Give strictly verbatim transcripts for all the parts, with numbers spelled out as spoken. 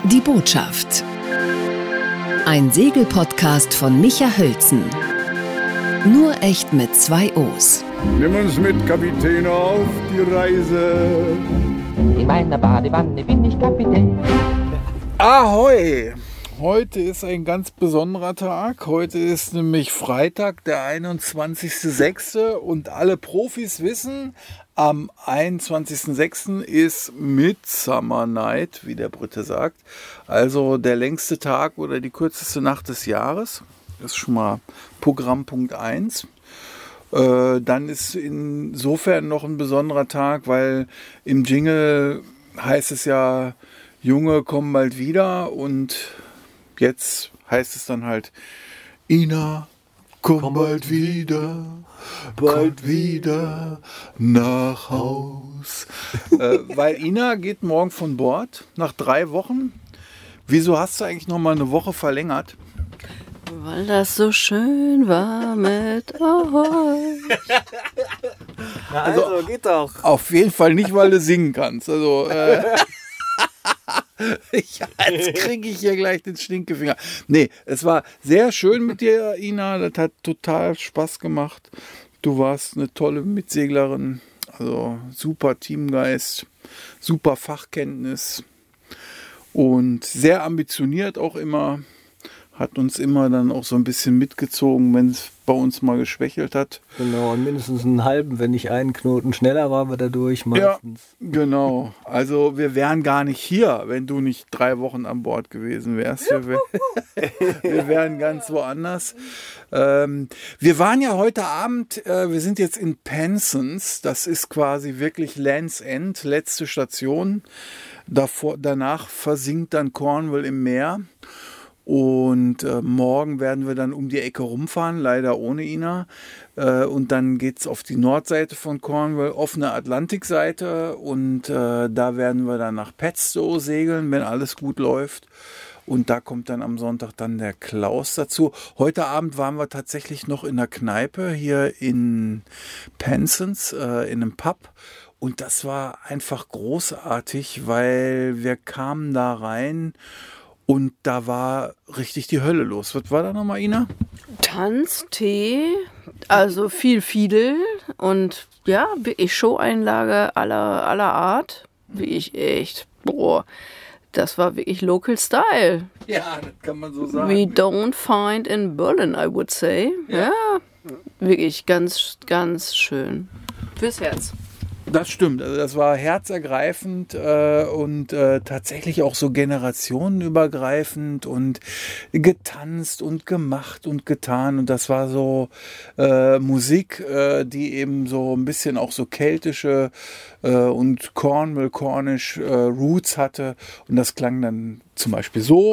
Die Botschaft. Ein Segelpodcast von Micha Hölzen. Nur echt mit zwei O's. Nimm uns mit, Kapitän, auf die Reise. In meiner Badewanne bin ich Kapitän. Ahoi! Heute ist ein ganz besonderer Tag. Heute ist nämlich Freitag, der einundzwanzigster sechster und alle Profis wissen, am einundzwanzigster sechster ist Midsummer Night, wie der Brite sagt. Also der längste Tag oder die kürzeste Nacht des Jahres. Das ist schon mal Programmpunkt eins. Äh, dann ist insofern noch ein besonderer Tag, weil im Jingle heißt es ja, Junge kommen bald wieder, und jetzt heißt es dann halt, Ina, komm, komm bald wieder, bald komm wieder nach Haus. äh, weil Ina geht morgen von Bord, nach drei Wochen. Wieso hast du eigentlich noch mal eine Woche verlängert? Weil das so schön war mit euch. Na also, also, geht doch. Auf jeden Fall nicht, weil du singen kannst. Also, äh, ich, jetzt kriege ich hier gleich den Stinkefinger. Nee, es war sehr schön mit dir, Ina. Das hat total Spaß gemacht. Du warst eine tolle Mitseglerin. Also super Teamgeist, super Fachkenntnis und sehr ambitioniert auch immer. Hat uns immer dann auch so ein bisschen mitgezogen, wenn es bei uns mal geschwächelt hat. Genau, und mindestens einen halben, wenn nicht einen Knoten schneller waren wir dadurch meistens. Ja, genau. Also wir wären gar nicht hier, wenn du nicht drei Wochen an Bord gewesen wärst. Wir, wär, wir wären ganz woanders. Ähm, wir waren ja heute Abend, äh, wir sind jetzt in Penzance. Das ist quasi wirklich Land's End, letzte Station. Davor, danach versinkt dann Cornwall im Meer. Und äh, morgen werden wir dann um die Ecke rumfahren, leider ohne Ina. Äh, und dann geht es auf die Nordseite von Cornwall, offene Atlantikseite. Und äh, da werden wir dann nach Padstow segeln, wenn alles gut läuft. Und da kommt dann am Sonntag dann der Klaus dazu. Heute Abend waren wir tatsächlich noch in der Kneipe hier in Penzance, äh, in einem Pub. Und das war einfach großartig, weil wir kamen da rein. Und da war richtig die Hölle los. Was war da nochmal, Ina? Tanz, Tee, also viel Fiedel und ja, wirklich Show-Einlage aller, aller Art. Wirklich echt, boah, das war wirklich Local Style. Ja, das kann man so sagen. We don't find in Berlin, I would say. Ja, ja, wirklich ganz, ganz schön. Fürs Herz. Das stimmt, also das war herzergreifend äh, und äh, tatsächlich auch so generationenübergreifend und getanzt und gemacht und getan, und das war so äh, Musik, äh, die eben so ein bisschen auch so keltische äh, und Cornwall, Cornish äh, Roots hatte, und das klang dann zum Beispiel so.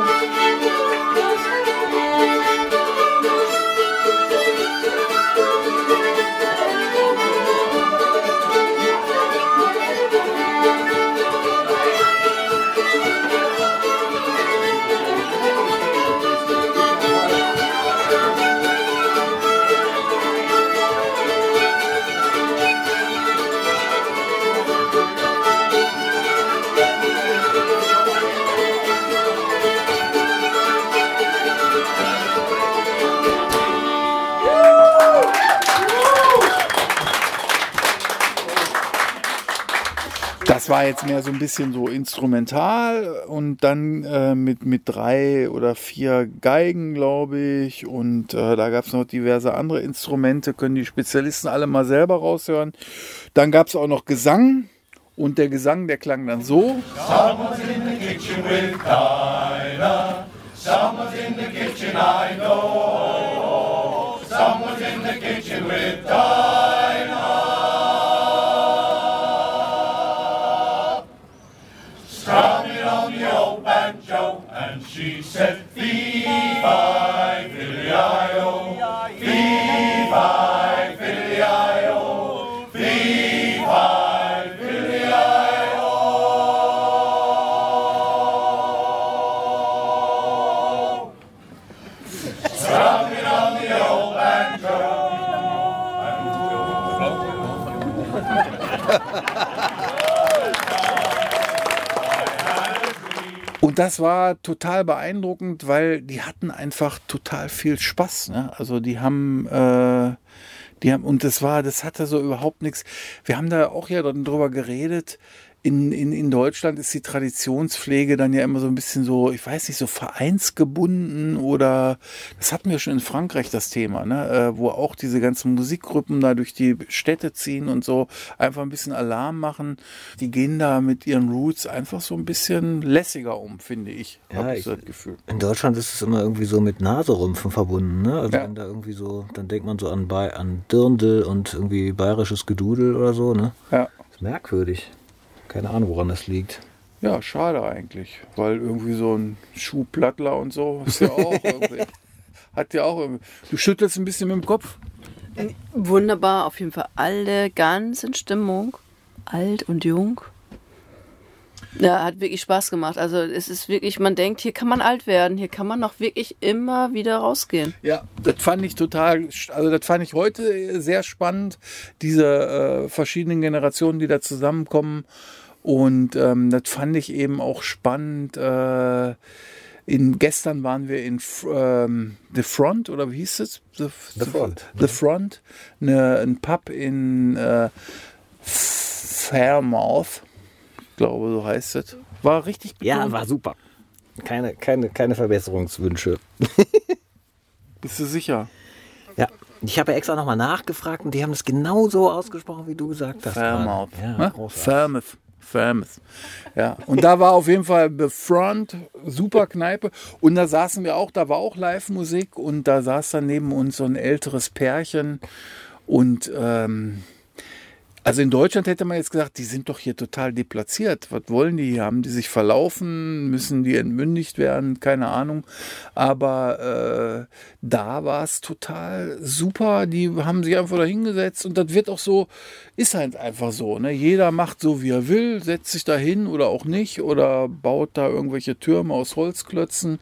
Das war jetzt mehr so ein bisschen so instrumental, und dann äh, mit, mit drei oder vier Geigen, glaube ich. Und äh, da gab es noch diverse andere Instrumente, können die Spezialisten alle mal selber raushören. Dann gab es auch noch Gesang, und der Gesang, der klang dann so. Someone's in the kitchen with Dinah. Someone's in the kitchen, I know. Someone's in the kitchen with Dinah. Strumming on the old banjo, and she said, Fee-fi, fiddly-i-o, Fee-fi, fiddly-i-o, Fee-fi, fiddly-i-o. Strumming on the old banjo, and Und das war total beeindruckend, weil die hatten einfach total viel Spaß. Ne? Also die haben, äh, die haben, und das war, das hatte so überhaupt nichts. Wir haben da auch ja drüber geredet. In, in, in Deutschland ist die Traditionspflege dann ja immer so ein bisschen so, ich weiß nicht, so vereinsgebunden oder, das hatten wir schon in Frankreich das Thema, ne? äh, wo auch diese ganzen Musikgruppen da durch die Städte ziehen und so einfach ein bisschen Alarm machen. Die gehen da mit ihren Roots einfach so ein bisschen lässiger um, finde ich, ja, habe ich ich so das Gefühl. In Deutschland ist es immer irgendwie so mit Naserümpfen verbunden, ne? Also Ja. wenn da irgendwie so, dann denkt man so an, Ba- an Dirndl und irgendwie bayerisches Gedudel oder so, ne? Ja. Das ist merkwürdig. Keine Ahnung, woran das liegt. Ja, schade eigentlich, weil irgendwie so ein Schuhplattler und so ist ja auch irgendwie, hat ja auch irgendwie, du schüttelst ein bisschen mit dem Kopf. Wunderbar, auf jeden Fall alle ganz in Stimmung, alt und jung. Ja, hat wirklich Spaß gemacht. Also es ist wirklich, man denkt, hier kann man alt werden, hier kann man noch wirklich immer wieder rausgehen. Ja, das fand ich total, also das fand ich heute sehr spannend, diese äh, verschiedenen Generationen, die da zusammenkommen. Und ähm, das fand ich eben auch spannend. Äh, in, gestern waren wir in ähm, The Front, oder wie hieß es? The, The Front. The Front, eine, ein Pub in äh, Fairmouth, ich glaube, so heißt es. War richtig betont. Ja, war super. Keine, keine, keine Verbesserungswünsche. Bist du sicher? Ja, ich habe ja extra nochmal nachgefragt und die haben das genau so ausgesprochen, wie du gesagt hast. Fairmouth. Ja, Ne? großartig. Fairmouth. Fairmouth. Ja, und da war auf jeden Fall The Front, super Kneipe. Und da saßen wir auch, da war auch Live-Musik und da saß dann neben uns so ein älteres Pärchen. Und ähm, also in Deutschland hätte man jetzt gesagt, die sind doch hier total deplatziert. Was wollen die? Haben die sich verlaufen? Müssen die entmündigt werden? Keine Ahnung. Aber äh, da war es total super. Die haben sich einfach da hingesetzt und das wird auch so, ist halt einfach so. Ne? Jeder macht so, wie er will, setzt sich da hin oder auch nicht oder baut da irgendwelche Türme aus Holzklötzen.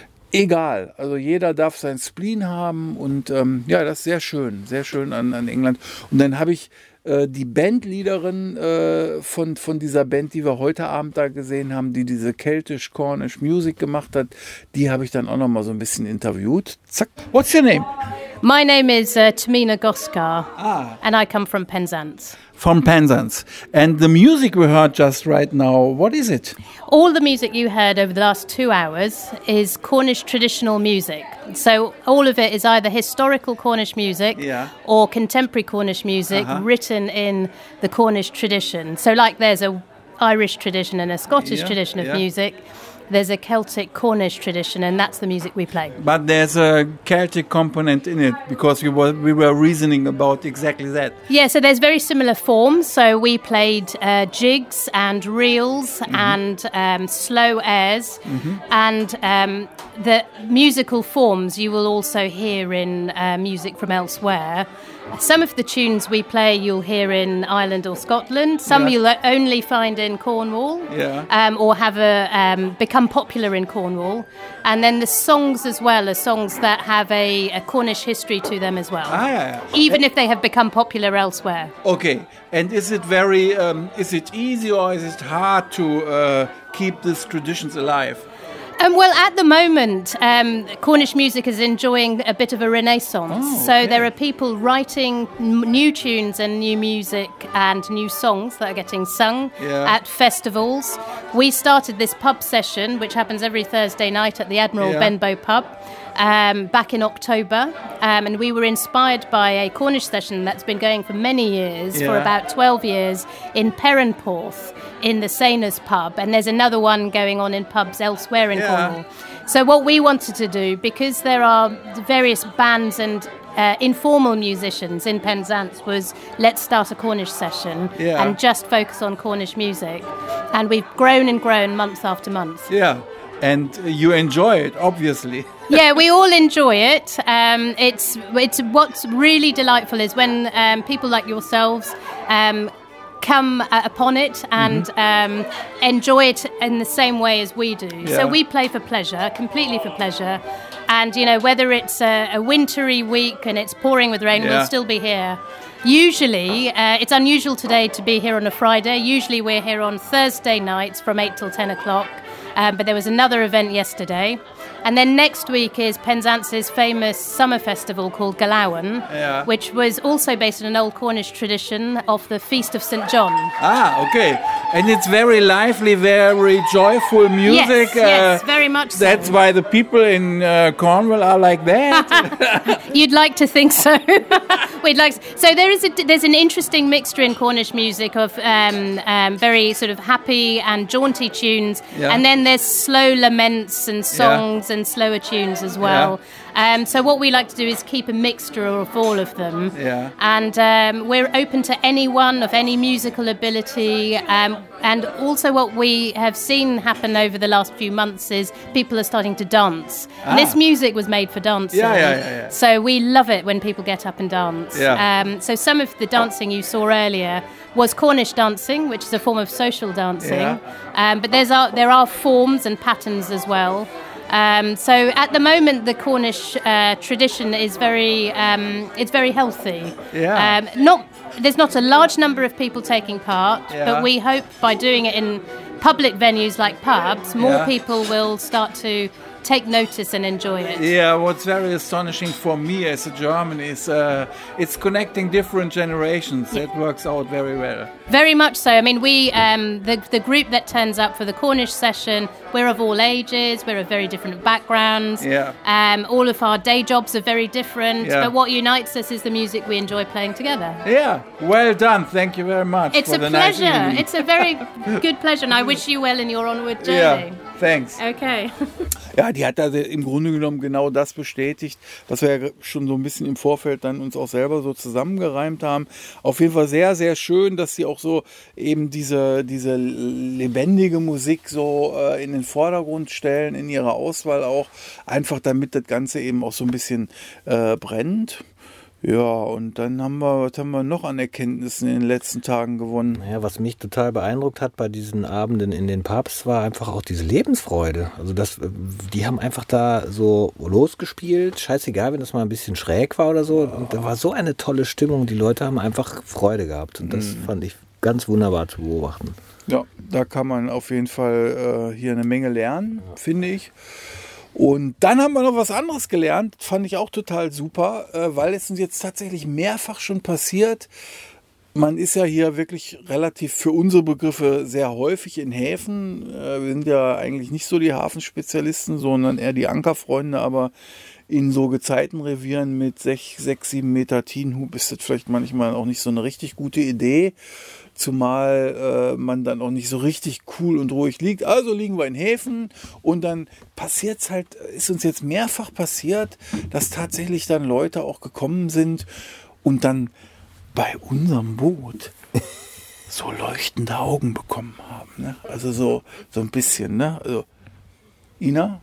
Egal, also jeder darf sein Spleen haben und ähm, ja, das ist sehr schön, sehr schön an, an England. Und dann habe ich äh, die Bandleaderin äh, von, von dieser Band, die wir heute Abend da gesehen haben, die diese Keltisch-Cornish Music gemacht hat, die habe ich dann auch noch mal so ein bisschen interviewt. Zack. What's your name? My name is uh, Tamina Goskar, Ah. and I come from Penzance. From Penzance. And the music we heard just right now, what is it? All the music you heard over the last two hours is Cornish traditional music. So all of it is either historical Cornish music Yeah. or contemporary Cornish music Uh-huh. written in the Cornish tradition. So like there's a Irish tradition and a Scottish Yeah, tradition of yeah. music, there's a Celtic Cornish tradition, and that's the music we play. But there's a Celtic component in it because we were we were reasoning about exactly that. Yeah, so there's very similar forms. So we played uh, jigs and reels and um, slow airs, and um, the musical forms you will also hear in uh, music from elsewhere. Some of the tunes we play you'll hear in Ireland or Scotland. Some Yeah. you'll only find in Cornwall, Yeah. um, or have a, um, become popular in Cornwall. And then the songs as well are songs that have a, a Cornish history to them as well. Ah, yeah, yeah. Even if they have become popular elsewhere. Okay, and is it very, um, is it easy or is it hard to uh, keep these traditions alive? Um, well, at the moment, um, Cornish music is enjoying a bit of a renaissance. Oh, So okay. there are people writing n- new tunes and new music and new songs that are getting sung Yeah. at festivals. We started this pub session, which happens every Thursday night at the Admiral Yeah. Benbow pub, um, back in October. Um, and we were inspired by a Cornish session that's been going for many years, for Yeah. about twelve years, in Perranporth, in the Sainers pub. And there's another one going on in pubs elsewhere in Yeah. Cornwall. So what we wanted to do, because there are various bands and uh, informal musicians in Penzance, was let's start a Cornish session Yeah. and just focus on Cornish music. And we've grown and grown month after month. Yeah, and you enjoy it, obviously. Yeah, we all enjoy it. Um, it's it's what's really delightful is when um, people like yourselves um, come uh, upon it and um, enjoy it in the same way as we do. Yeah. So we play for pleasure, completely for pleasure. And, you know, whether it's a, a wintry week and it's pouring with rain, Yeah. we'll still be here. Usually, uh, it's unusual today to be here on a Friday. Usually we're here on Thursday nights from eight till ten o'clock. Um, but there was another event yesterday. And then next week is Penzance's famous summer festival called Galawan, Yeah. which was also based on an old Cornish tradition of the Feast of Saint John. Ah, okay. And it's very lively, very joyful music. Yes, yes, very much so. That's why the people in uh, Cornwall are like that. You'd like to think so. We'd like so there is a, there's an interesting mixture in Cornish music of um, um, very sort of happy and jaunty tunes, Yeah. and then there's slow laments and songs and slower tunes as well. Um, so what we like to do is keep a mixture of all of them. Yeah. And um, we're open to anyone of any musical ability. Um, and also what we have seen happen over the last few months is people are starting to dance. Ah. This music was made for dancing. Yeah, yeah, yeah, yeah. So we love it when people get up and dance. Yeah. Um, so some of the dancing you saw earlier was Cornish dancing, which is a form of social dancing. Yeah. Um, but there's are, there are forms and patterns as well. Um, so at the moment, the Cornish uh, tradition is very um, it's very healthy. Yeah. Um, not there's not a large number of people taking part, Yeah. but we hope by doing it in public venues like pubs, more Yeah. people will start to take notice and enjoy it. Yeah, what's very astonishing for me as a German is uh, it's connecting different generations. That works out very well. Very much so. I mean, we, um, the, the group that turns up for the Cornish session, we're of all ages, we're of very different backgrounds. Yeah. Um, all of our day jobs are very different, Yeah. but what unites us is the music we enjoy playing together. Yeah, well done. Thank you very much. It's for a the nice pleasure. interview. It's a very good pleasure, and I wish you well in your onward journey. Yeah, thanks. Okay. Ja, die hat also im Grunde genommen genau das bestätigt, was wir ja schon so ein bisschen im Vorfeld dann uns auch selber so zusammengereimt haben. Auf jeden Fall sehr, sehr schön, dass sie auch so eben diese, diese lebendige Musik so äh, in den Vordergrund stellen, in ihrer Auswahl auch, einfach damit das Ganze eben auch so ein bisschen äh, brennt. Ja, und dann haben wir, was haben wir noch an Erkenntnissen in den letzten Tagen gewonnen? Naja, was mich total beeindruckt hat bei diesen Abenden in den Pubs, war einfach auch diese Lebensfreude. Also das, die haben einfach da so losgespielt, scheißegal, wenn das mal ein bisschen schräg war oder so. Und da war so eine tolle Stimmung, die Leute haben einfach Freude gehabt. Und das Mhm. fand ich ganz wunderbar zu beobachten. Ja, da kann man auf jeden Fall äh, hier eine Menge lernen, finde ich. Und dann haben wir noch was anderes gelernt, fand ich auch total super, äh, weil es uns jetzt tatsächlich mehrfach schon passiert. Man ist ja hier wirklich relativ für unsere Begriffe sehr häufig in Häfen. Äh, wir sind ja eigentlich nicht so die Hafenspezialisten, sondern eher die Ankerfreunde, aber in so Gezeitenrevieren mit sechs, sechs, sieben Meter Tidenhub ist das vielleicht manchmal auch nicht so eine richtig gute Idee. Zumal äh, man dann auch nicht so richtig cool und ruhig liegt. Also liegen wir in Häfen und dann passiert es halt, ist uns jetzt mehrfach passiert, dass tatsächlich dann Leute auch gekommen sind und dann bei unserem Boot so leuchtende Augen bekommen haben. Ne? Also so, so ein bisschen, ne? Also, Ina?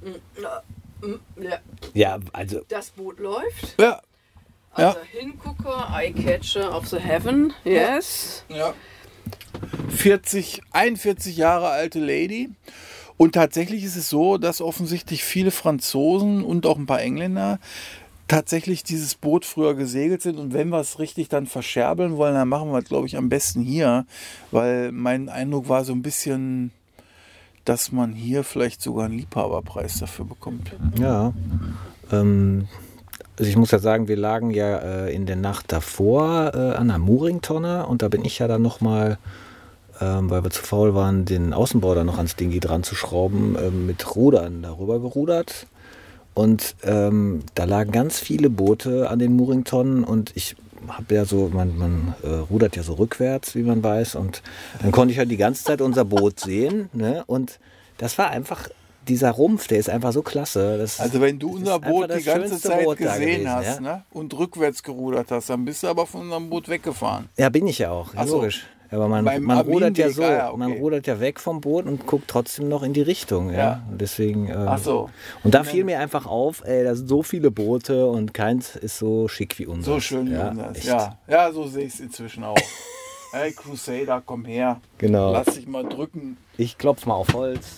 Ja, Ja, also das Boot läuft. Ja. Also Hingucker, Eyecatcher of the Heaven, yes. Ja. vierzig, einundvierzig Jahre alte Lady. Und tatsächlich ist es so, dass offensichtlich viele Franzosen und auch ein paar Engländer tatsächlich dieses Boot früher gesegelt sind. Und wenn wir es richtig dann verscherbeln wollen, dann machen wir es, glaube ich, am besten hier. Weil mein Eindruck war so ein bisschen, dass man hier vielleicht sogar einen Liebhaberpreis dafür bekommt. ja, ähm, also ich muss ja sagen, wir lagen ja äh, in der Nacht davor äh, an der Mooring-Tonne und da bin ich ja dann nochmal, ähm, weil wir zu faul waren, den Außenbau da noch ans Dingi dran zu schrauben, äh, mit Rudern darüber gerudert. Und ähm, da lagen ganz viele Boote an den Mooring-Tonnen und ich habe ja so, man, man äh, rudert ja so rückwärts, wie man weiß. Und dann konnte ich halt die ganze Zeit unser Boot sehen. Ne? Und das war einfach, dieser Rumpf, der ist einfach so klasse. Das, Also wenn du das unser ist Boot einfach die das ganze schönste Zeit Boot da gesehen gewesen, hast, ja? ne? Und rückwärts gerudert hast, dann bist du aber von unserem Boot weggefahren. Ja, bin ich ja auch, Ach so. logisch. Aber man, Beim man rudert ja Arminweg, so, ah ja, okay. man rudert ja weg vom Boot und guckt trotzdem noch in die Richtung. Ja? Ja. Und deswegen. Äh, Ach so. Und da fiel mir einfach auf, ey, da sind so viele Boote und keins ist so schick wie unser. So schön wie ja, unseres. echt. Ja, ja, so sehe ich es inzwischen auch. Hey Crusader, komm her. Genau. Lass dich mal drücken. Ich klopf mal auf Holz.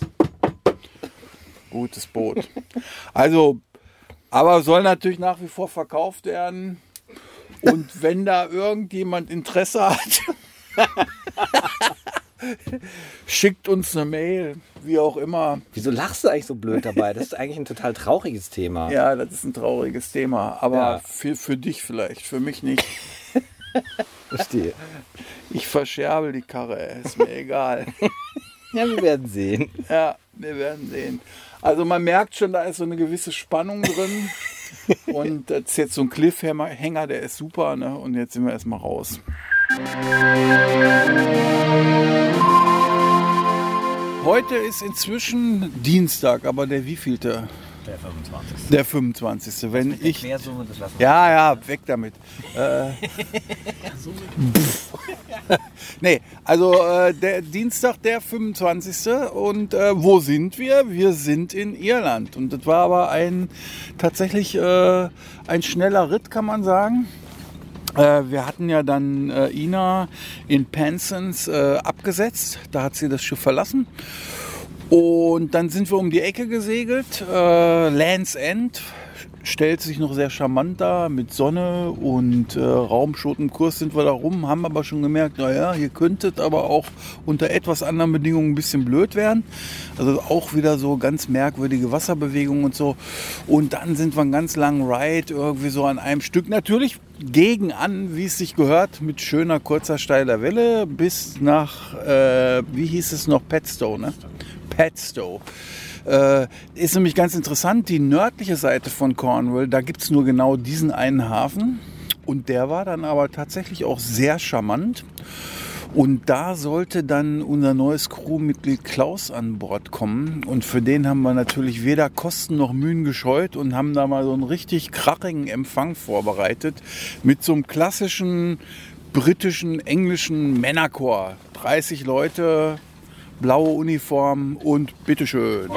Gutes Boot. Also, aber soll natürlich nach wie vor verkauft werden. Und wenn da irgendjemand Interesse hat, Schickt uns eine Mail, wie auch immer. Wieso lachst du eigentlich so blöd dabei? Das ist eigentlich ein total trauriges Thema. Ja, das ist ein trauriges Thema, aber Ja. für, für dich vielleicht, für mich nicht. Verstehe. Ich verscherbel die Karre, ist mir egal. Ja, wir werden sehen. Ja, wir werden sehen. Also man merkt schon, da ist so eine gewisse Spannung drin. Und das ist jetzt so ein Cliffhanger, der ist super, ne? Und jetzt sind wir erstmal raus. Heute ist inzwischen Dienstag, aber der wievielte? Der fünfundzwanzigste. Der fünfundzwanzigste. Wenn ich. Quersumme, das lassen wir. Ja, ja, weg damit. äh, nee, also äh, der Dienstag, der fünfundzwanzigste Und äh, wo sind wir? Wir sind in Irland. Und das war aber ein tatsächlich äh, ein schneller Ritt, kann man sagen. Äh, wir hatten ja dann äh, Ina in Penzance äh, abgesetzt. Da hat sie das Schiff verlassen. Und dann sind wir um die Ecke gesegelt. Äh, Land's End stellt sich noch sehr charmant dar mit Sonne und äh, Raumschotenkurs sind wir da rum, haben aber schon gemerkt, naja, hier könnte es aber auch unter etwas anderen Bedingungen ein bisschen blöd werden. Also auch wieder so ganz merkwürdige Wasserbewegungen und so. Und dann sind wir einen ganz langen Ride irgendwie so an einem Stück. Natürlich gegen an, wie es sich gehört, mit schöner, kurzer, steiler Welle bis nach, äh, wie hieß es noch, Padstow, ne? Padstow. Äh, ist nämlich ganz interessant, die nördliche Seite von Cornwall, da gibt es nur genau diesen einen Hafen. Und der war dann aber tatsächlich auch sehr charmant. Und da sollte dann unser neues Crewmitglied Klaus an Bord kommen. Und für den haben wir natürlich weder Kosten noch Mühen gescheut und haben da mal so einen richtig krachigen Empfang vorbereitet. Mit so einem klassischen britischen, englischen Männerchor. dreißig Leute, blaue Uniform und bitteschön.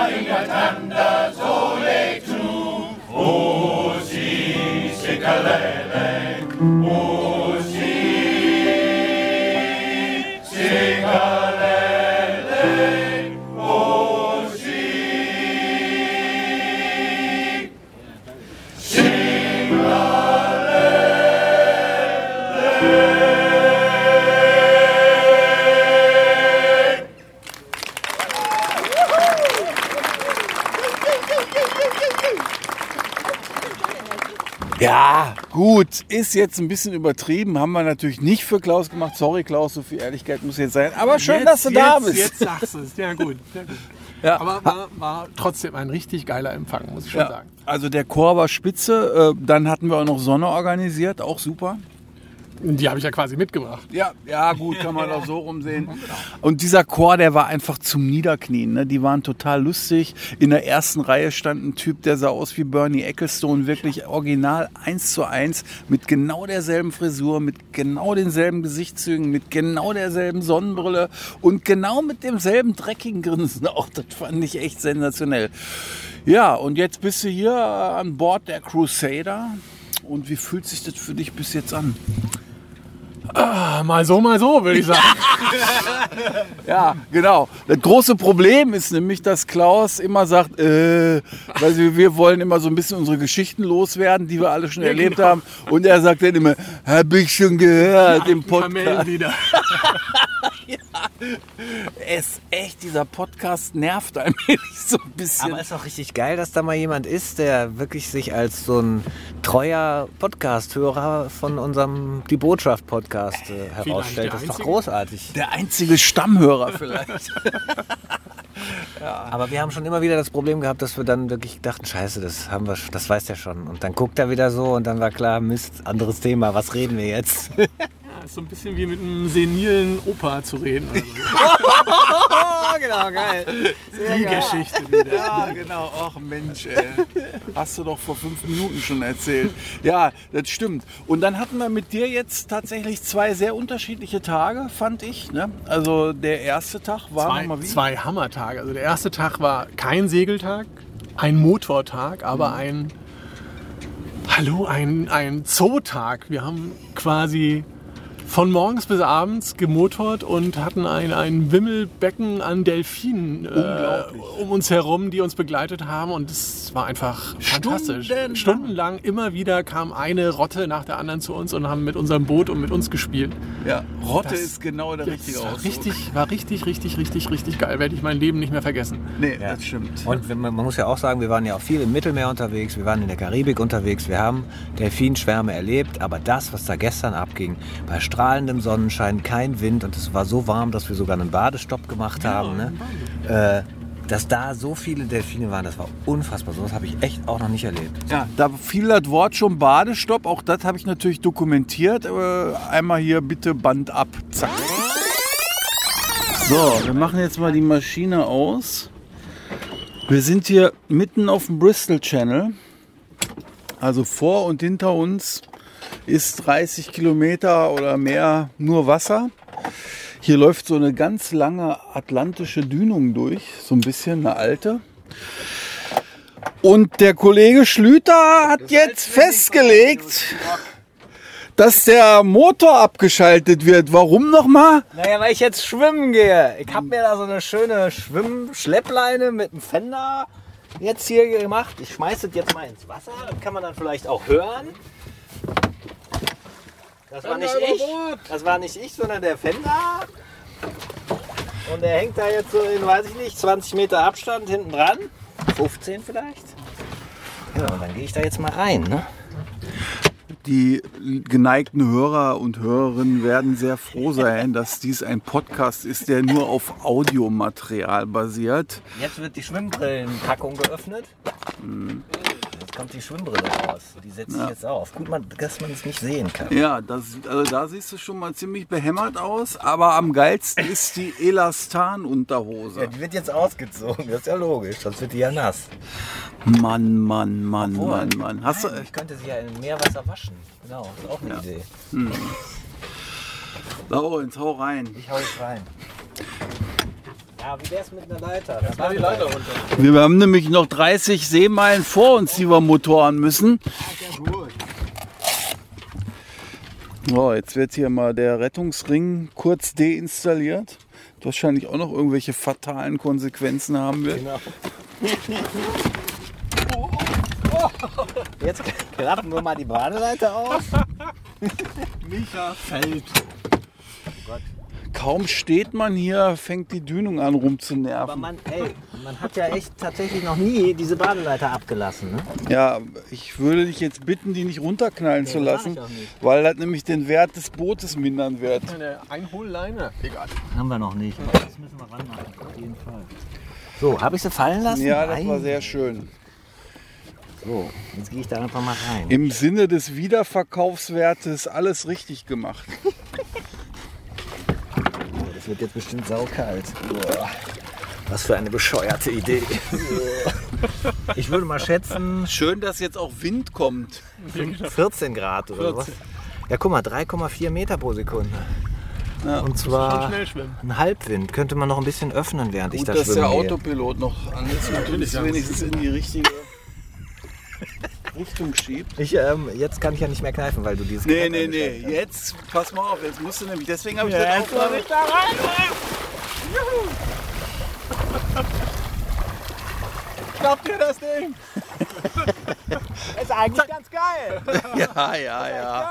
Ja, gut, ist jetzt ein bisschen übertrieben, haben wir natürlich nicht für Klaus gemacht. Sorry Klaus, so viel Ehrlichkeit muss jetzt sein. Aber schön, Jetzt, dass du da jetzt, bist. Jetzt sagst du es. Ja gut. Ja, gut. Ja. Aber war, war trotzdem ein richtig geiler Empfang, muss ich schon Ja, sagen. also der Chor war spitze. Äh, dann hatten wir auch noch Sonne organisiert, auch super. Die habe ich ja quasi mitgebracht. Ja, ja, gut, kann man auch so rumsehen. Und dieser Chor, der war einfach zum Niederknien. Ne? Die waren total lustig. In der ersten Reihe stand ein Typ, der sah aus wie Bernie Ecclestone, wirklich original eins zu eins, mit genau derselben Frisur, mit genau denselben Gesichtszügen, mit genau derselben Sonnenbrille und genau mit demselben dreckigen Grinsen. Auch das fand ich echt sensationell. Ja, und jetzt bist du hier an Bord der Crusader. Und wie fühlt sich das für dich bis jetzt an? Ah, mal so, mal so, würde ich sagen. Ja, genau. Das große Problem ist nämlich, dass Klaus immer sagt, äh, weil wir, wir wollen immer so ein bisschen unsere Geschichten loswerden, die wir alle schon Ja, erlebt genau. haben. Und er sagt dann immer, hab ich schon gehört im Kamellen Podcast. wieder. Es echt, dieser Podcast nervt ein wenig so ein bisschen. Aber ist auch richtig geil, dass da mal jemand ist, der wirklich sich als so ein treuer Podcast-Hörer von unserem Die Botschaft-Podcast äh, herausstellt. der Das ist doch einzige? großartig. Der einzige Stammhörer vielleicht. Aber wir haben schon immer wieder das Problem gehabt, dass wir dann wirklich dachten, scheiße, das haben wir, das weiß der schon. Und dann guckt er wieder so und dann war klar, Mist, anderes Thema, was reden wir jetzt? Ja, ist so ein bisschen wie mit einem senilen Opa zu reden. Also. genau, geil. Die Geschichte wieder. Ja, genau. Ach Mensch, ey. Hast du doch vor fünf Minuten schon erzählt. Ja, das stimmt. Und dann hatten wir mit dir jetzt tatsächlich zwei sehr unterschiedliche Tage, fand ich. Ne? Also der erste Tag war Zwei, nochmal wie? zwei Hammertage. Also der erste Tag war kein Segeltag, ein Motortag, aber ein, hallo, ein, ein Zootag. Wir haben quasi von morgens bis abends gemotort und hatten ein, ein Wimmelbecken an Delfinen äh, um uns herum, die uns begleitet haben. Und es war einfach fantastisch. Stundenlang. Stundenlang immer wieder kam eine Rotte nach der anderen zu uns und haben mit unserem Boot und mit uns gespielt. Ja, Rotte Das- ist genau der richtige Das war Ausdruck. richtig, war richtig, richtig, richtig, richtig geil. Werde ich mein Leben nicht mehr vergessen. Nee, Ja. das stimmt. Und wenn man, man muss ja auch sagen, wir waren ja auch viel im Mittelmeer unterwegs, wir waren in der Karibik unterwegs, wir haben Delfinschwärme erlebt, aber das, was da gestern abging, bei strahlendem Sonnenschein, kein Wind und es war so warm, dass wir sogar einen Badestopp gemacht haben, ne? äh, dass da so viele Delfine waren, das war unfassbar. So was habe ich echt auch noch nicht erlebt. Ja, da fiel das Wort schon Badestopp. Auch das habe ich natürlich dokumentiert. Äh, einmal hier bitte Band ab. Zack. So, wir machen jetzt mal die Maschine aus. Wir sind hier mitten auf dem Bristol Channel. Also vor und hinter uns ist dreißig Kilometer oder mehr nur Wasser. Hier läuft so eine ganz lange atlantische Dünung durch, so ein bisschen eine alte. Und der Kollege Schlüter hat jetzt festgelegt, dass der Motor abgeschaltet wird. Warum nochmal? Naja, weil ich jetzt schwimmen gehe. Ich habe mir da so eine schöne Schwimm-Schleppleine mit einem Fender jetzt hier gemacht. Ich schmeiße das jetzt mal ins Wasser. Das kann man dann vielleicht auch hören. Das war nicht ich. Das war nicht ich, sondern der Fender. Und der hängt da jetzt so in, weiß ich nicht, zwanzig Meter Abstand hinten dran. fünfzehn vielleicht. Ja, und dann gehe ich da jetzt mal rein. Ne? Die geneigten Hörer und Hörerinnen werden sehr froh sein, dass dies ein Podcast ist, der nur auf Audiomaterial basiert. Jetzt wird die Schwimmbrillenpackung geöffnet. Jetzt kommt die Schwimmbrille raus. Die setze ich jetzt auf. Gut, man, dass man es nicht sehen kann. Ja, das, also da siehst du schon mal ziemlich behämmert aus, aber am geilsten ist die Elastan-Unterhose. Ja, die wird jetzt ausgezogen, das ist ja logisch, sonst wird die ja nass. Mann, Mann, Mann, Obwohl, Mann, Mann. Hast du, Nein, ich könnte sie ja in Meerwasser waschen. Genau, ist auch eine Idee. Laurenz, hau rein. Ich hau jetzt rein. Ja, wie wär's mit einer Leiter? Da war Die Leiter runter. Wir haben nämlich noch dreißig Seemeilen vor uns, die wir motoren müssen. So, jetzt wird hier mal der Rettungsring kurz deinstalliert. Das wahrscheinlich auch noch irgendwelche fatalen Konsequenzen haben wird. Genau. Jetzt klappen wir mal die Badeleiter auf. Micha fällt. Kaum steht man hier, fängt die Dünung an Aber rumzunerven. man, ey, man hat ja echt tatsächlich noch nie diese Badeleiter abgelassen. Ne? Ja, ich würde dich jetzt bitten, die nicht runterknallen zu das mach lassen, ich auch nicht. weil das nämlich den Wert des Bootes mindern wird. Eine Einholleine. Egal. Haben wir noch nicht. Das müssen wir ranmachen, auf jeden Fall. So, habe ich sie fallen lassen? Ja, das war Nein. sehr schön. So, jetzt gehe ich da einfach mal rein. Im Sinne des Wiederverkaufswertes alles richtig gemacht. Das wird jetzt bestimmt saukalt. Boah, was für eine bescheuerte Idee. Ich würde mal schätzen Schön, dass jetzt auch Wind kommt. vierzehn Grad oder was. Ja, guck mal, drei Komma vier Meter pro Sekunde. Ja. Und Schon zwar schnell schwimmen. ein Halbwind. Könnte man noch ein bisschen öffnen, während ich Gut, da dass schwimmen der gehe. Autopilot noch an ist und uns wenigstens in die richtige Richtung schiebt. Ich, ähm, jetzt kann ich ja nicht mehr kneifen, weil du dieses Nee, Kneifen nee, eingestellt nee, hast. jetzt pass mal auf, jetzt musst du nämlich, deswegen habe ich Ja, das jetzt auch muss ich da rein. Klappt dir das Ding? Ist eigentlich ganz geil. Ja, ja, ja.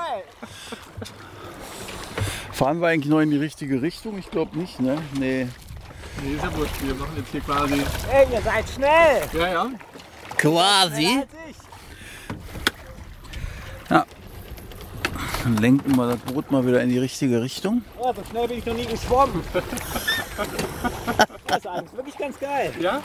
Fahren wir eigentlich noch in die richtige Richtung? Ich glaube nicht, ne? Nee. Nee, ist ja wurscht. Wir machen jetzt hier quasi. Ey, ihr seid schnell. Ja, ja. Quasi. Ja. Dann lenken wir das Boot mal wieder in die richtige Richtung. Oh, so schnell bin ich noch nie geschwommen. Das ist eigentlich wirklich ganz geil. Ja?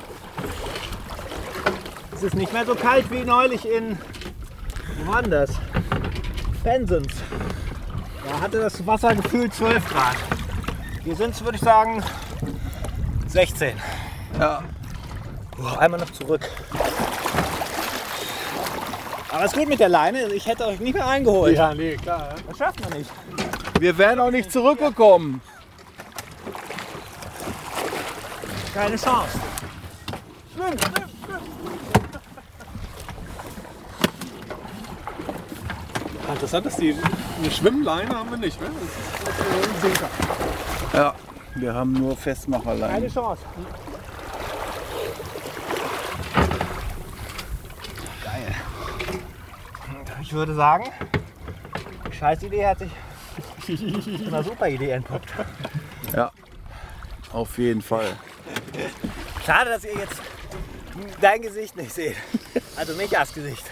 Es ist nicht mehr so kalt wie neulich in, wo war denn das? Penzance. Da hatte das Wasser gefühlt zwölf Grad. Hier sind es, würde ich sagen, sechzehn. Ja. Oh, einmal noch zurück. Aber ist gut mit der Leine, ich hätte euch nicht mehr eingeholt. Ja, nee, klar. Ja. Das schafft man nicht. Wir wären auch nicht zurückgekommen. Keine Chance. Interessant, dass die eine Schwimmleine haben wir nicht, ne? Das ist ein Sinker. Ja, wir haben nur Festmacherleine. Keine Chance. Geil. Ich würde sagen, die Scheißidee hat sich zu einer super Idee entpuppt. Ja, auf jeden Fall. Schade, dass ihr jetzt dein Gesicht nicht seht. Also mich als Gesicht.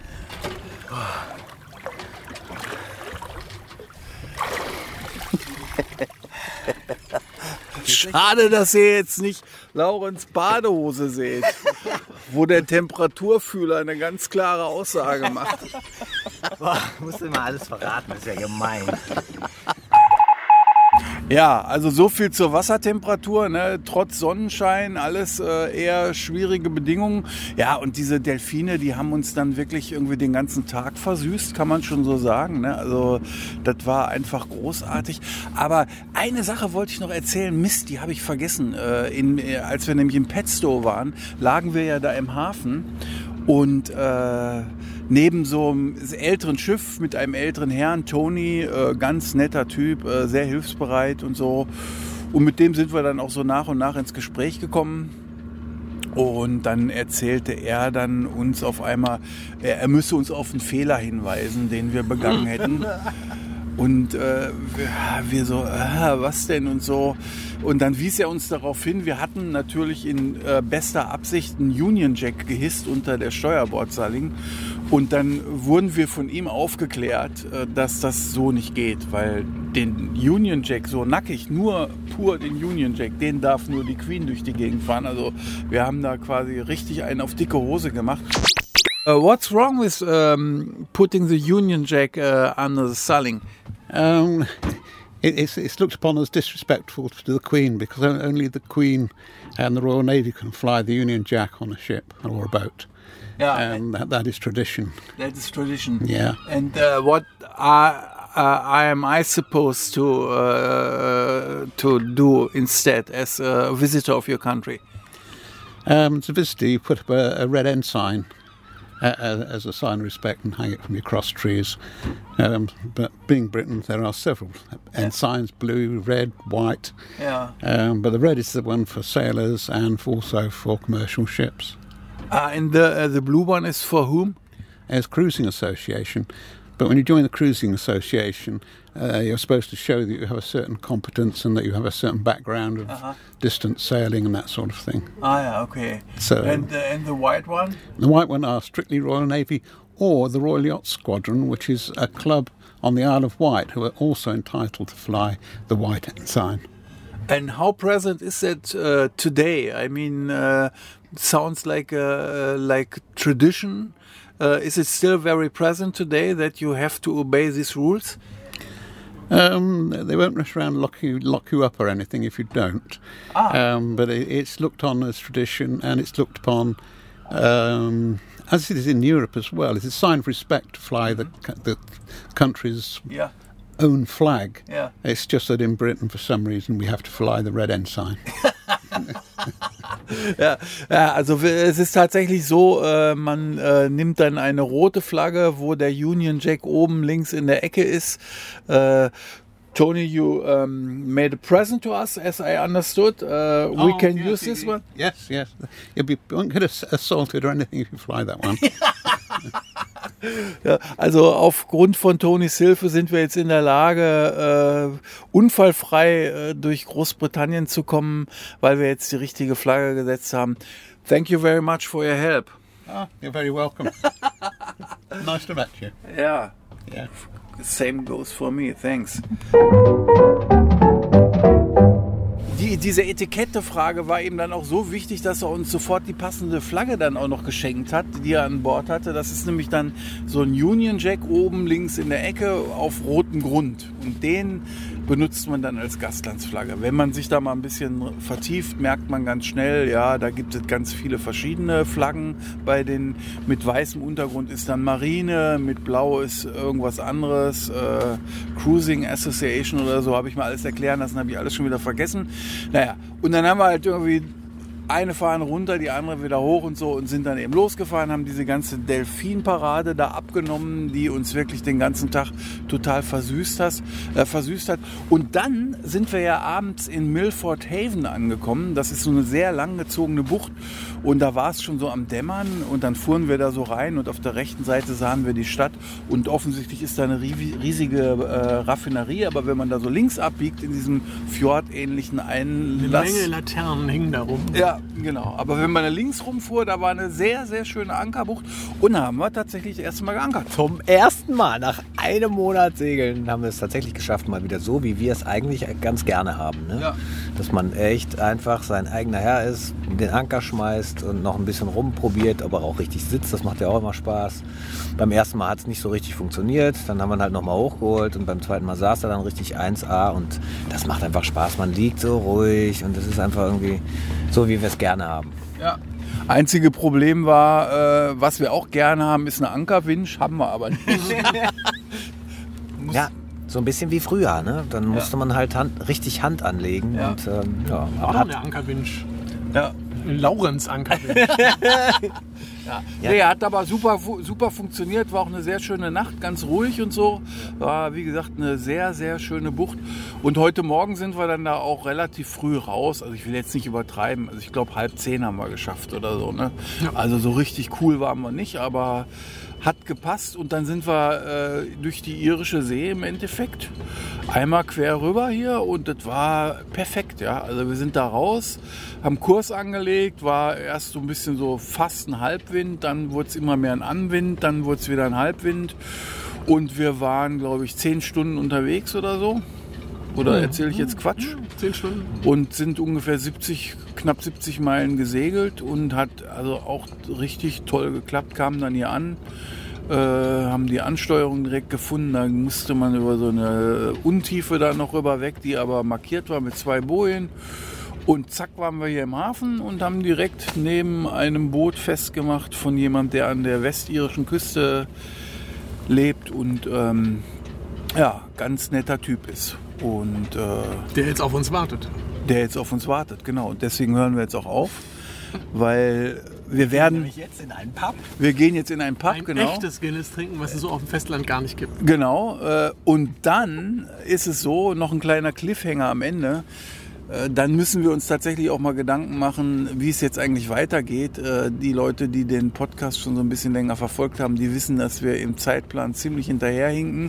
Schade, dass ihr jetzt nicht Laurens Badehose seht, wo der Temperaturfühler eine ganz klare Aussage macht. Boah, musst du mal alles verraten, das ist ja gemein. Ja, also so viel zur Wassertemperatur, ne? Trotz Sonnenschein, alles äh, eher schwierige Bedingungen. Ja, und diese Delfine, die haben uns dann wirklich irgendwie den ganzen Tag versüßt, kann man schon so sagen, ne? Also das war einfach großartig. Aber eine Sache wollte ich noch erzählen, Mist, die habe ich vergessen. Äh, in, äh, als wir nämlich im Petstow waren, lagen wir ja da im Hafen und äh, neben so einem älteren Schiff mit einem älteren Herrn, Tony, äh, ganz netter Typ, äh, sehr hilfsbereit und so. Und mit dem sind wir dann auch so nach und nach ins Gespräch gekommen. Und dann erzählte er dann uns auf einmal, er, er müsse uns auf einen Fehler hinweisen, den wir begangen hätten. Und äh, wir, wir so, äh, was denn und so. Und dann wies er uns darauf hin, wir hatten natürlich in äh, bester Absicht einen Union Jack gehisst unter der Steuerbordsaling. Und dann wurden wir von ihm aufgeklärt, äh, dass das so nicht geht, weil den Union Jack so nackig, nur pur den Union Jack, den darf nur die Queen durch die Gegend fahren. Also wir haben da quasi richtig einen auf dicke Hose gemacht. Uh, what's wrong with um, putting the Union Jack uh, under the saling? Um, it, it's, it's looked upon as disrespectful to the Queen because only the Queen and the Royal Navy can fly the Union Jack on a ship or a boat. Yeah, and that, that is tradition. That is tradition. Yeah. And uh, what are, uh, am I supposed to uh, to do instead as a visitor of your country? Um, as a visitor, you put up a, a red ensign Uh, as a sign of respect and hang it from your cross trees. Um, but being Britain, there are several ensigns, blue, red, white. Yeah. Um, but the red is the one for sailors and also for commercial ships. Uh, and the uh, the blue one is for whom? As Cruising Association. But when you join the Cruising Association, uh, you're supposed to show that you have a certain competence and that you have a certain background of uh-huh. distance sailing and that sort of thing. Ah, yeah, okay. So, and, uh, and the white one? The white one are strictly Royal Navy or the Royal Yacht Squadron, which is a club on the Isle of Wight who are also entitled to fly the white ensign. And how present is that uh, today? I mean, uh, sounds like a, like tradition. Uh, is it still very present today that you have to obey these rules? Um, they won't rush around and lock you, lock you up or anything if you don't. Ah. Um, but it, it's looked on as tradition and it's looked upon, um, as it is in Europe as well, it's a sign of respect to fly the, the country's yeah. own flag. Yeah. It's just that in Britain, for some reason, we have to fly the red ensign. Ja, ja, also es ist tatsächlich so, äh, man äh, nimmt dann eine rote Flagge, wo der Union Jack oben links in der Ecke ist. Äh, Tony, you um, made a present to us, as I understood. Uh, we oh, can yes, use this you, one? Yes, yes. You'll be, you won't get assaulted or anything if you fly that one. Ja, also aufgrund von Tonys Hilfe sind wir jetzt in der Lage, äh, unfallfrei äh, durch Großbritannien zu kommen, weil wir jetzt die richtige Flagge gesetzt haben. Thank you very much for your help. Oh, you're very welcome. Nice to meet you. Ja. Yeah. Same goes for me, thanks. Die, diese Etikettefrage war eben dann auch so wichtig, dass er uns sofort die passende Flagge dann auch noch geschenkt hat, die er an Bord hatte. Das ist nämlich dann so ein Union Jack oben links in der Ecke auf rotem Grund. Und den benutzt man dann als Gastlandsflagge. Wenn man sich da mal ein bisschen vertieft, merkt man ganz schnell, ja, da gibt es ganz viele verschiedene Flaggen. Bei den mit weißem Untergrund ist dann Marine, mit blau ist irgendwas anderes, äh, Cruising Association oder so, habe ich mal alles erklären lassen, habe ich alles schon wieder vergessen. Naja, und dann haben wir halt irgendwie eine Fahne runter, die andere wieder hoch und so und sind dann eben losgefahren, haben diese ganze Delfinparade da abgenommen, die uns wirklich den ganzen Tag total versüßt, has, äh, versüßt hat. Und dann sind wir ja abends in Milford Haven angekommen. Das ist so eine sehr langgezogene Bucht und da war es schon so am Dämmern und dann fuhren wir da so rein und auf der rechten Seite sahen wir die Stadt und offensichtlich ist da eine riesige äh, Raffinerie, aber wenn man da so links abbiegt in diesem Fjord-ähnlichen Einlass... Eine Menge Laternen hingen da rum. Ja, genau. Aber wenn man da links rumfuhr, da war eine sehr, sehr schöne Ankerbucht und da haben wir tatsächlich das erste Mal geankert. Zum ersten Mal nach einem Monat Segeln haben wir es tatsächlich geschafft, mal wieder so, wie wir es eigentlich ganz gerne haben. Ne? Ja. Dass man echt einfach sein eigener Herr ist, den Anker schmeißt und noch ein bisschen rumprobiert, aber auch richtig sitzt. Das macht ja auch immer Spaß. Beim ersten Mal hat es nicht so richtig funktioniert. Dann haben wir ihn halt nochmal hochgeholt und beim zweiten Mal saß er dann richtig eins A und das macht einfach Spaß. Man liegt so ruhig und das ist einfach irgendwie so, wie wir es gerne haben. Ja. Einzige Problem war, äh, was wir auch gerne haben, ist eine Ankerwinch, haben wir aber nicht. Ja, so ein bisschen wie früher, ne? Dann musste ja. man halt Hand, richtig Hand anlegen. Ja. Und, ähm, ja, Auch hat, eine Ankerwinch. Ja. Laurenz Ankerwinch. Ja. Ja. Nee, hat aber super, super funktioniert, war auch eine sehr schöne Nacht, ganz ruhig und so. War, wie gesagt, eine sehr, sehr schöne Bucht. Und heute Morgen sind wir dann da auch relativ früh raus. Also ich will jetzt nicht übertreiben. Also ich glaube, halb zehn haben wir geschafft oder so. Ne? Ja. Also so richtig cool waren wir nicht, aber hat gepasst. Und dann sind wir äh, durch die irische See im Endeffekt einmal quer rüber hier und das war perfekt. Ja? Also wir sind da raus, haben Kurs angelegt, war erst so ein bisschen so fast ein Halbwind, dann wurde es immer mehr ein Anwind, dann wurde es wieder ein Halbwind und wir waren, glaube ich, zehn Stunden unterwegs oder so. Oder erzähle ich jetzt Quatsch? Zehn Stunden. Und sind ungefähr siebzig, knapp siebzig Meilen gesegelt und hat also auch richtig toll geklappt, kamen dann hier an, äh, haben die Ansteuerung direkt gefunden, da musste man über so eine Untiefe da noch rüber weg, die aber markiert war mit zwei Bojen. Und zack waren wir hier im Hafen und haben direkt neben einem Boot festgemacht von jemand, der an der westirischen Küste lebt und ähm, ja, ganz netter Typ ist. Und, äh, der jetzt auf uns wartet. Der jetzt auf uns wartet, genau. Und deswegen hören wir jetzt auch auf, weil wir werden... Wir jetzt in einen Pub. Wir gehen jetzt in einen Pub, ein genau. Ein echtes Guinness trinken, was es so auf dem Festland gar nicht gibt. Genau. Äh, und dann ist es so, noch ein kleiner Cliffhanger am Ende, äh, dann müssen wir uns tatsächlich auch mal Gedanken machen, wie es jetzt eigentlich weitergeht. Äh, die Leute, die den Podcast schon so ein bisschen länger verfolgt haben, die wissen, dass wir im Zeitplan ziemlich hinterherhinken.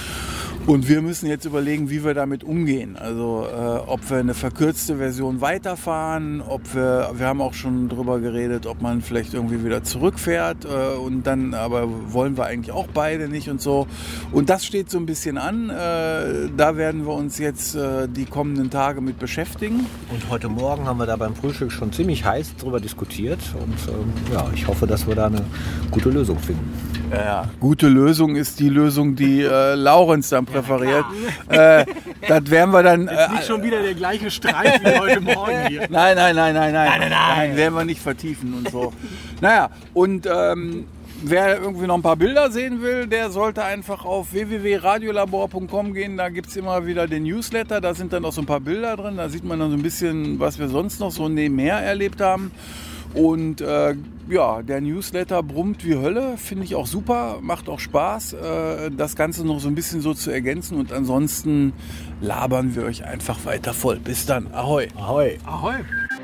Und wir müssen jetzt überlegen, wie wir damit umgehen. Also äh, ob wir eine verkürzte Version weiterfahren, ob wir, wir haben auch schon drüber geredet, ob man vielleicht irgendwie wieder zurückfährt äh, und dann, aber wollen wir eigentlich auch beide nicht und so. Und das steht so ein bisschen an. Äh, da werden wir uns jetzt äh, die kommenden Tage mit beschäftigen. Und heute Morgen haben wir da beim Frühstück schon ziemlich heiß drüber diskutiert und ähm, ja, ich hoffe, dass wir da eine gute Lösung finden. Ja, gute Lösung ist die Lösung, die äh, Laurenz dann präferiert. Ja, äh, das werden wir dann... Jetzt nicht äh, schon wieder der gleiche Streit wie heute Morgen hier. Nein, nein, nein, nein, nein. Nein, nein, nein. Nein, werden wir nicht vertiefen und so. Naja, und ähm, wer irgendwie noch ein paar Bilder sehen will, der sollte einfach auf w w w punkt radiolabor punkt com gehen. Da gibt es immer wieder den Newsletter. Da sind dann auch so ein paar Bilder drin. Da sieht man dann so ein bisschen, was wir sonst noch so nebenher erlebt haben. Und äh, ja, der Newsletter brummt wie Hölle, finde ich auch super, macht auch Spaß, äh, das Ganze noch so ein bisschen so zu ergänzen. Und ansonsten labern wir euch einfach weiter voll. Bis dann, ahoi. Ahoi. Ahoi.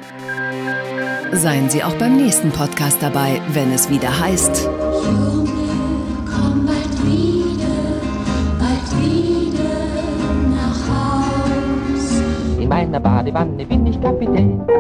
Seien Sie auch beim nächsten Podcast dabei, wenn es wieder heißt... Junge, komm bald wieder, bald wieder nach Haus. In meiner Badewanne bin ich Kapitän.